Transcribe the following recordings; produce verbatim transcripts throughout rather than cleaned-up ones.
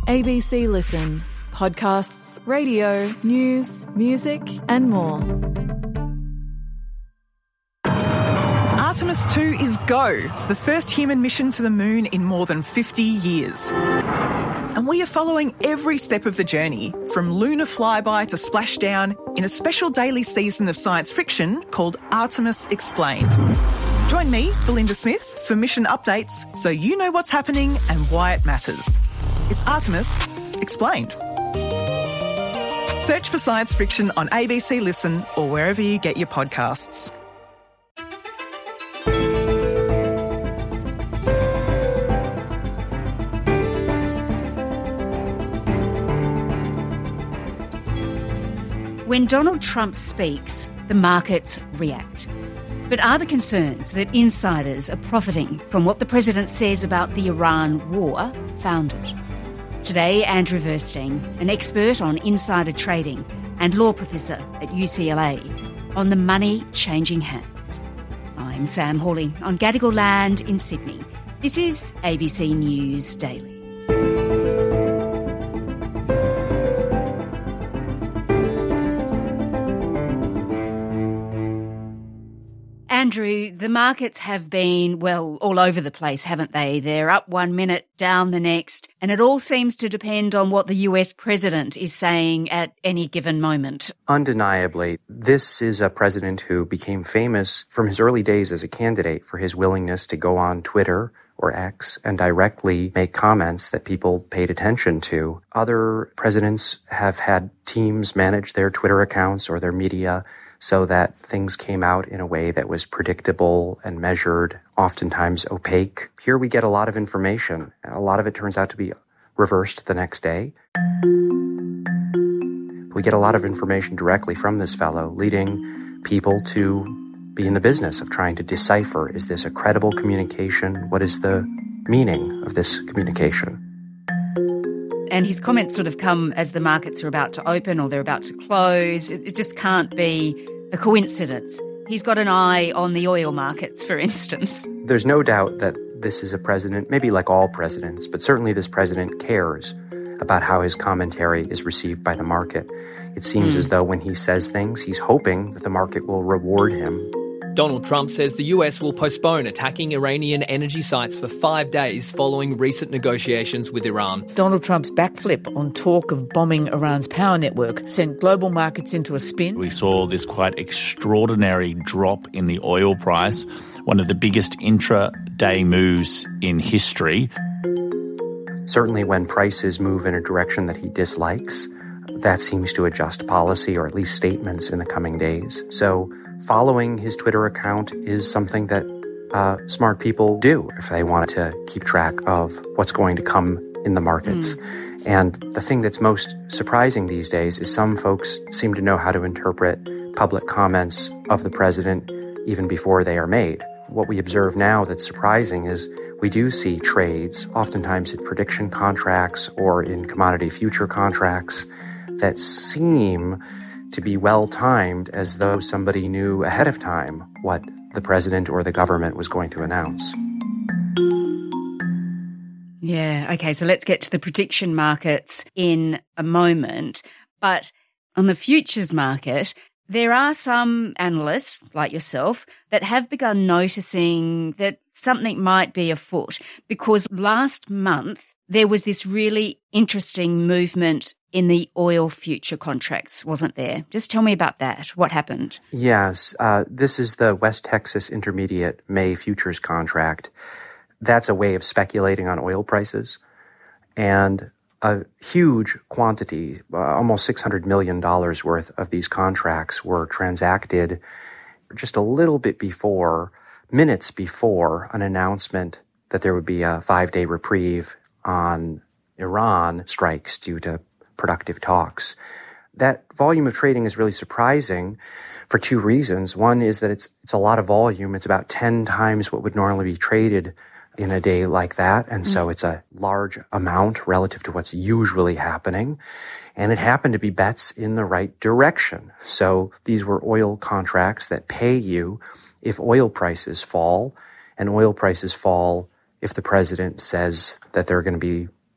A B C Listen. Podcasts, radio, news, music and more. Artemis two is go, the first human mission to the moon in more than fifty years. And we are following every step of the journey, from lunar flyby to splashdown, in a special daily season of science fiction called Artemis Explained. Join me, Belinda Smith, for mission updates so you know what's happening and why it matters. It's Artemis Explained. Search for science fiction on A B C Listen or wherever you get your podcasts. When Donald Trump speaks, the markets react. But are the concerns that insiders are profiting from what the president says about the Iran war founded? Today, Andrew Verstein, an expert on insider trading and law professor at U C L A, on the money changing hands. I'm Sam Hawley on Gadigal Land in Sydney. This is A B C News Daily. Andrew, the markets have been, well, all over the place, haven't they? They're up one minute, down the next, and it all seems to depend on what the U S president is saying at any given moment. Undeniably, this is a president who became famous from his early days as a candidate for his willingness to go on Twitter or X and directly make comments that people paid attention to. Other presidents have had teams manage their Twitter accounts or their media so that things came out in a way that was predictable and measured, oftentimes opaque. Here we get a lot of information. A lot of it turns out to be reversed the next day. We get a lot of information directly from this fellow, leading people to be in the business of trying to decipher, is this a credible communication? What is the meaning of this communication? And his comments sort of come as the markets are about to open or they're about to close. It just can't be a coincidence. He's got an eye on the oil markets, for instance. There's no doubt that this is a president, maybe like all presidents, but certainly this president cares about how his commentary is received by the market. It seems mm. as though when he says things, he's hoping that the market will reward him. Donald Trump says the U S will postpone attacking Iranian energy sites for five days following recent negotiations with Iran. Donald Trump's backflip on talk of bombing Iran's power network sent global markets into a spin. We saw this quite extraordinary drop in the oil price, one of the biggest intra-day moves in history. Certainly when prices move in a direction that he dislikes, that seems to adjust policy or at least statements in the coming days. So following his Twitter account is something that uh, smart people do if they want to keep track of what's going to come in the markets. Mm. And the thing that's most surprising these days is some folks seem to know how to interpret public comments of the president even before they are made. What we observe now that's surprising is we do see trades, oftentimes in prediction contracts or in commodity future contracts, that seem to be well-timed as though somebody knew ahead of time what the president or the government was going to announce. Yeah, okay, so let's get to the prediction markets in a moment. But on the futures market, there are some analysts, like yourself, that have begun noticing that something might be afoot, because last month there was this really interesting movement in the oil future contracts, wasn't there? Just tell me about that. What happened? Yes, uh, this is the West Texas Intermediate May futures contract. That's a way of speculating on oil prices. And a huge quantity, uh, almost six hundred million dollars worth of these contracts were transacted just a little bit before, minutes before an announcement that there would be a five-day reprieve on Iran strikes due to productive talks. That volume of trading is really surprising for two reasons. One is that it's it's a lot of volume. It's about ten times what would normally be traded in a day like that. And mm. so it's a large amount relative to what's usually happening. And it happened to be bets in the right direction. So these were oil contracts that pay you if oil prices fall, and oil prices fall if the president says that they're going to be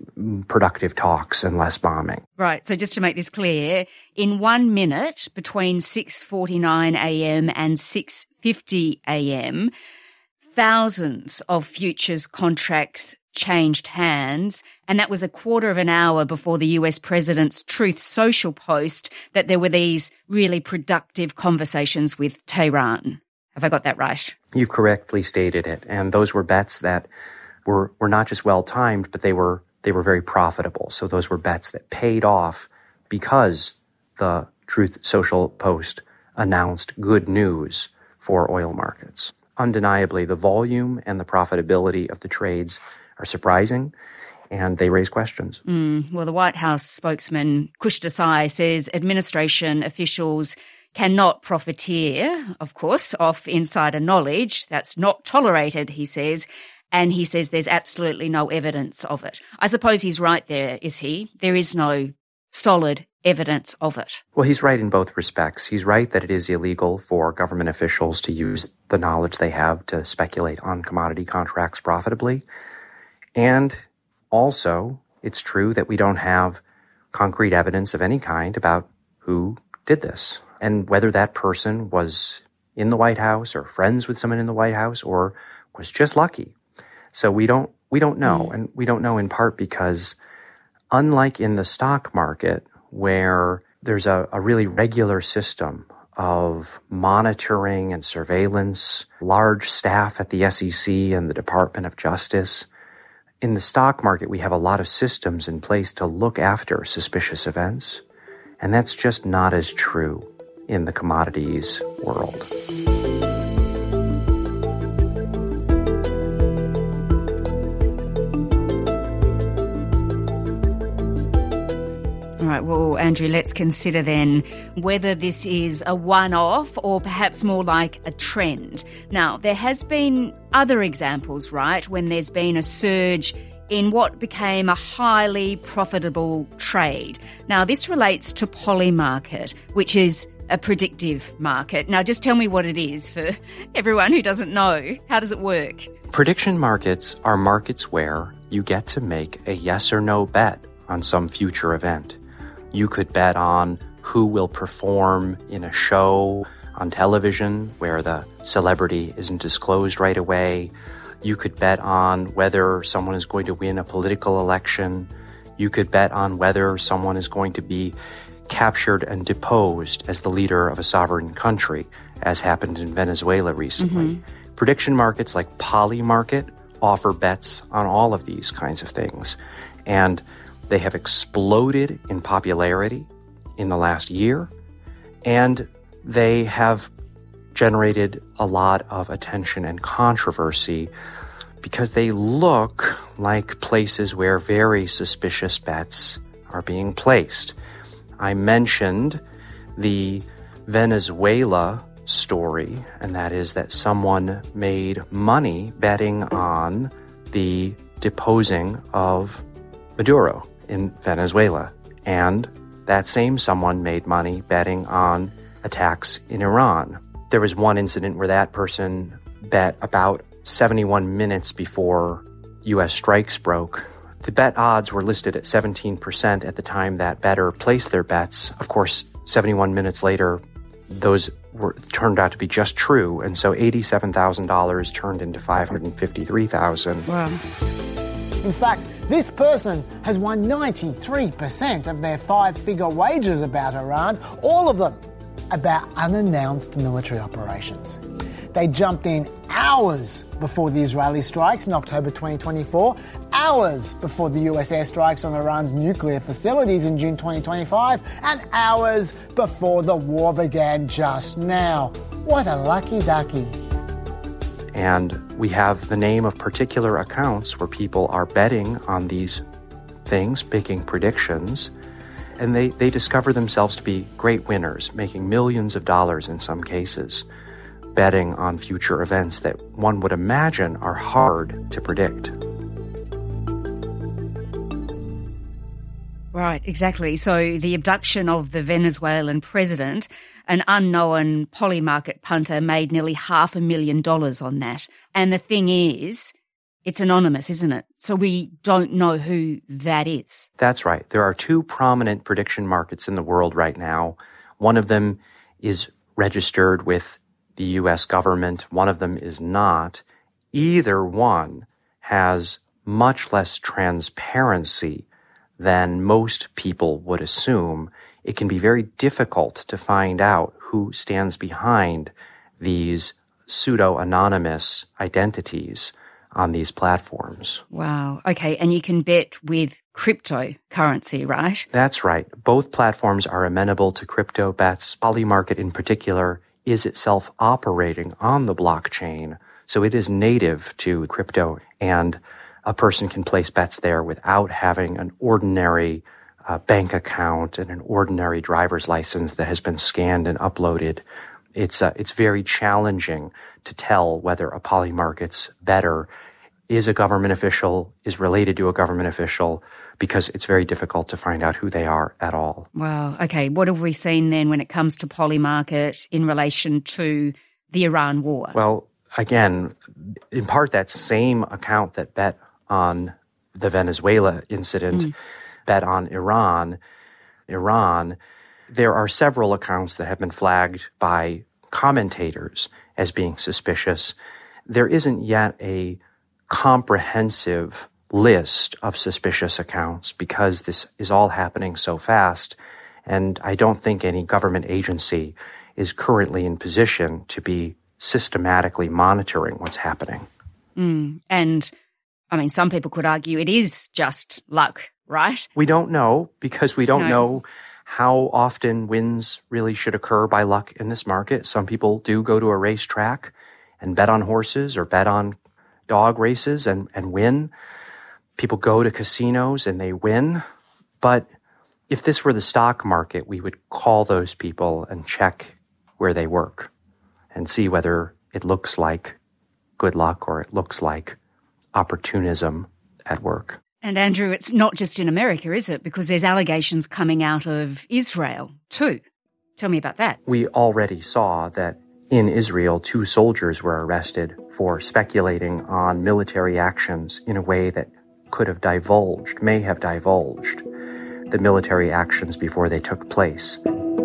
productive talks and less bombing. Right. So just to make this clear, in one minute between six forty-nine a.m. and six fifty a.m., thousands of futures contracts changed hands, and that was a quarter of an hour before the U S president's Truth Social post that there were these really productive conversations with Tehran. Have I got that right? You've correctly stated it. And those were bets that were, were not just well-timed, but they were they were very profitable. So those were bets that paid off because the Truth Social post announced good news for oil markets. Undeniably, the volume and the profitability of the trades are surprising, and they raise questions. Mm, well, the White House spokesman, Kush Desai, says administration officials cannot profiteer, of course, off insider knowledge. That's not tolerated, he says. And he says there's absolutely no evidence of it. I suppose he's right there, is he? There is no solid evidence of it. Well, he's right in both respects. He's right that it is illegal for government officials to use the knowledge they have to speculate on commodity contracts profitably. And also, it's true that we don't have concrete evidence of any kind about who did this and whether that person was in the White House or friends with someone in the White House or was just lucky. So we don't we don't know, mm. and we don't know in part because unlike in the stock market where there's a, a really regular system of monitoring and surveillance, large staff at the S E C and the Department of Justice, in the stock market, we have a lot of systems in place to look after suspicious events, and that's just not as true in the commodities world. All right, well, Andrew, let's consider then whether this is a one-off or perhaps more like a trend. Now, there has been other examples, right, when there's been a surge in what became a highly profitable trade. Now, this relates to Polymarket, which is a predictive market. Now, just tell me what it is for everyone who doesn't know. How does it work? Prediction markets are markets where you get to make a yes or no bet on some future event. You could bet on who will perform in a show on television where the celebrity isn't disclosed right away. You could bet on whether someone is going to win a political election. You could bet on whether someone is going to be captured and deposed as the leader of a sovereign country, as happened in Venezuela recently. Mm-hmm. Prediction markets like Polymarket offer bets on all of these kinds of things. And they have exploded in popularity in the last year, and they have generated a lot of attention and controversy because they look like places where very suspicious bets are being placed. I mentioned the Venezuela story, and that is that someone made money betting on the deposing of Maduro in Venezuela. And that same someone made money betting on attacks in Iran. There was one incident where that person bet about seventy-one minutes before U S strikes broke. The bet odds were listed at seventeen percent at the time that bettor placed their bets. Of course, seventy-one minutes later, those were turned out to be just true. And so eighty-seven thousand dollars turned into five hundred fifty-three thousand dollars. Wow. In fact, this person has won ninety-three percent of their five-figure wagers about Iran, all of them about unannounced military operations. They jumped in hours before the Israeli strikes in October twenty twenty-four, hours before the U S airstrikes on Iran's nuclear facilities in June twenty twenty-five, and hours before the war began just now. What a lucky ducky. And we have the name of particular accounts where people are betting on these things, making predictions, and they, they discover themselves to be great winners, making millions of dollars in some cases, betting on future events that one would imagine are hard to predict. Right, exactly. So the abduction of the Venezuelan president, an unknown Polymarket punter made nearly half a million dollars on that. And the thing is, it's anonymous, isn't it? So we don't know who that is. That's right. There are two prominent prediction markets in the world right now. One of them is registered with the U S government. One of them is not. Either one has much less transparency than most people would assume. It can be very difficult to find out who stands behind these pseudo-anonymous identities on these platforms. Wow. Okay. And you can bet with cryptocurrency, right? That's right. Both platforms are amenable to crypto bets. Polymarket in particular is itself operating on the blockchain. So it is native to crypto, and a person can place bets there without having an ordinary uh, bank account and an ordinary driver's license that has been scanned and uploaded. It's uh, it's very challenging to tell whether a Polymarket's bettor is a government official, is related to a government official, because it's very difficult to find out who they are at all. Wow. Okay. What have we seen then when it comes to Polymarket in relation to the Iran war? Well, again, in part, that same account that bet on the Venezuela incident, mm. bet on Iran, Iran, there are several accounts that have been flagged by commentators as being suspicious. There isn't yet a comprehensive list of suspicious accounts because this is all happening so fast, and I don't think any government agency is currently in position to be systematically monitoring what's happening. Mm. And, I mean, some people could argue it is just luck, right? We don't know because we don't no. know how often wins really should occur by luck in this market. Some people do go to a racetrack and bet on horses or bet on dog races and, and win. People go to casinos and they win. But if this were the stock market, we would call those people and check where they work and see whether it looks like good luck or it looks like opportunism at work. And Andrew, it's not just in America, is it? Because there's allegations coming out of Israel too. Tell me about that. We already saw that in Israel, two soldiers were arrested for speculating on military actions in a way that could have divulged, may have divulged, the military actions before they took place.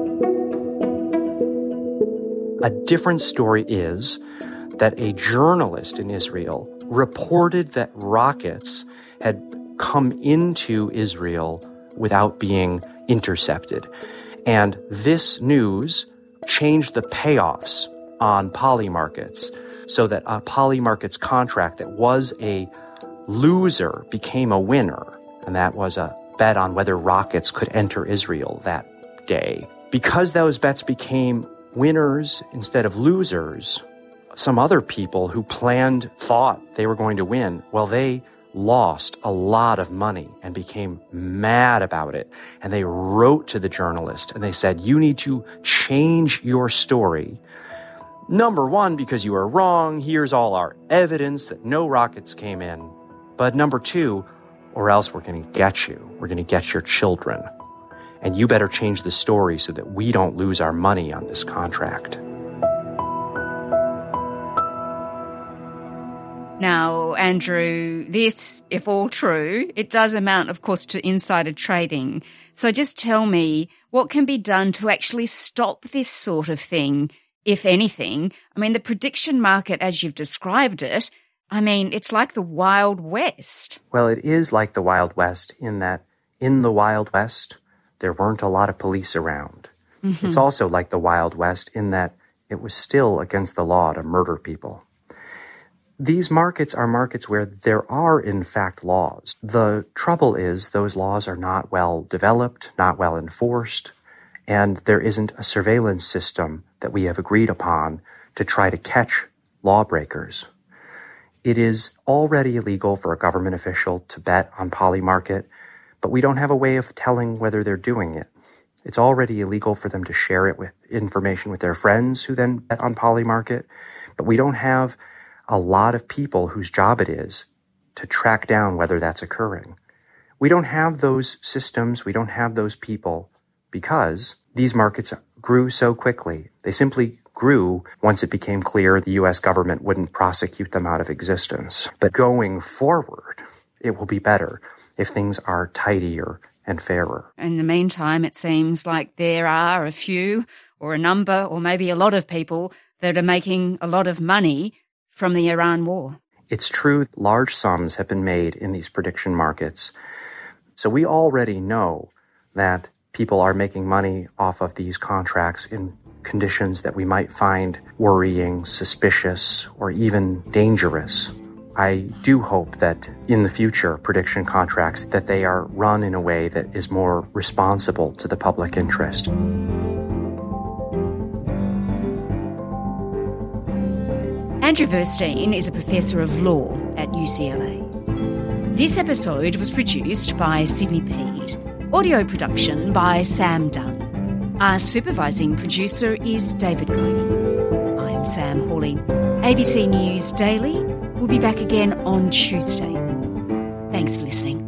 A different story is that a journalist in Israel reported that rockets had come into Israel without being intercepted. And this news changed the payoffs on Polymarkets so that a Polymarkets contract that was a loser became a winner. And that was a bet on whether rockets could enter Israel that day. Because those bets became winners instead of losers, some other people who planned thought they were going to win. Well, they lost a lot of money and became mad about it. And they wrote to the journalist and they said, you need to change your story. Number one, because you are wrong. Here's all our evidence that no rockets came in. But number two, or else we're going to get you. We're going to get your children. And you better change the story so that we don't lose our money on this contract. Now, Andrew, this, if all true, it does amount, of course, to insider trading. So just tell me, what can be done to actually stop this sort of thing, if anything? I mean, the prediction market, as you've described it, I mean, it's like the Wild West. Well, it is like the Wild West in that in the Wild West, there weren't a lot of police around. Mm-hmm. It's also like the Wild West in that it was still against the law to murder people. These markets are markets where there are, in fact, laws. The trouble is those laws are not well developed, not well enforced, and there isn't a surveillance system that we have agreed upon to try to catch lawbreakers. It is already illegal for a government official to bet on Polymarket, but we don't have a way of telling whether they're doing it. It's already illegal for them to share it with information with their friends who then bet on Polymarket, but we don't have a lot of people whose job it is to track down whether that's occurring. We don't have those systems, we don't have those people because these markets grew so quickly. They simply grew once it became clear the U S government wouldn't prosecute them out of existence. But going forward, it will be better if things are tidier and fairer. In the meantime, it seems like there are a few or a number or maybe a lot of people that are making a lot of money from the Iran war. It's true, large sums have been made in these prediction markets. So we already know that people are making money off of these contracts in conditions that we might find worrying, suspicious, or even dangerous. I do hope that in the future, prediction contracts, that they are run in a way that is more responsible to the public interest. Andrew Verstein is a professor of law at U C L A. This episode was produced by Sydney Peed. Audio production by Sam Dunn. Our supervising producer is David Cody. I'm Sam Hawley. A B C News Daily will be back again on Tuesday. Thanks for listening.